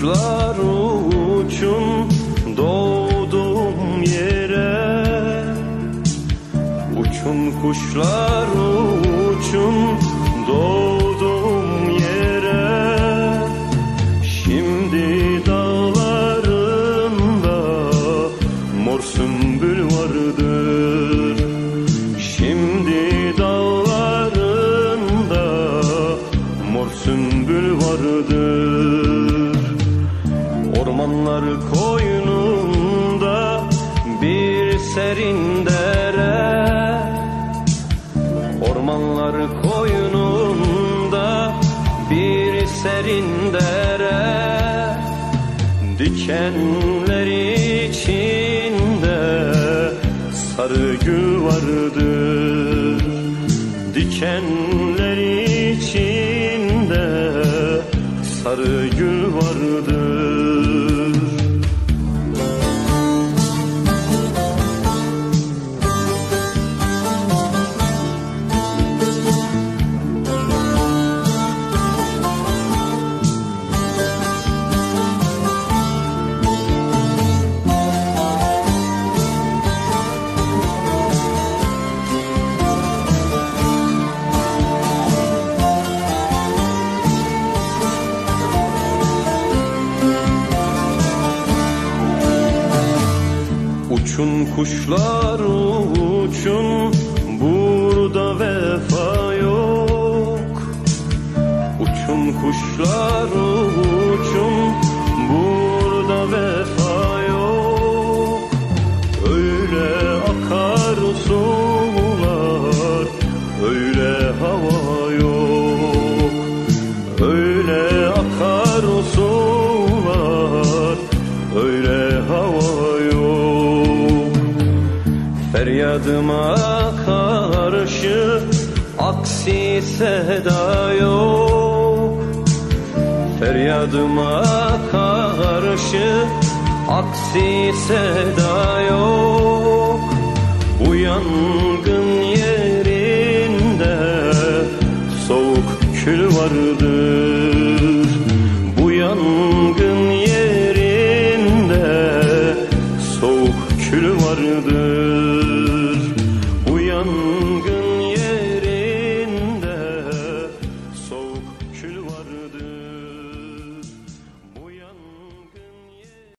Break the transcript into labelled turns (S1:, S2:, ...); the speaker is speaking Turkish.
S1: kuşlar uçun doğduğum yere. Uçun kuşlar uçun doğduğum yere. Şimdi dağlarında mor sümbül vardır. Şimdi dağlarında mor sümbül vardır. Ormanlar koynunda bir serin dere. Ormanlar koynunda bir serin dere. Dikenler içinde sarı gül vardır. Dikenler içinde sarı gül vardır. Uçun kuşlar uçun, burada vefa yok. Uçun kuşlar uçun, burada vefa yok. Öyle akar sular, öyle hava yok. Öyle akar sular, öyle hava yok. Feryadıma karşı aksi seda yok. Feryadıma karşı aksi seda yok. Bu yangın yerinde soğuk kül vardır.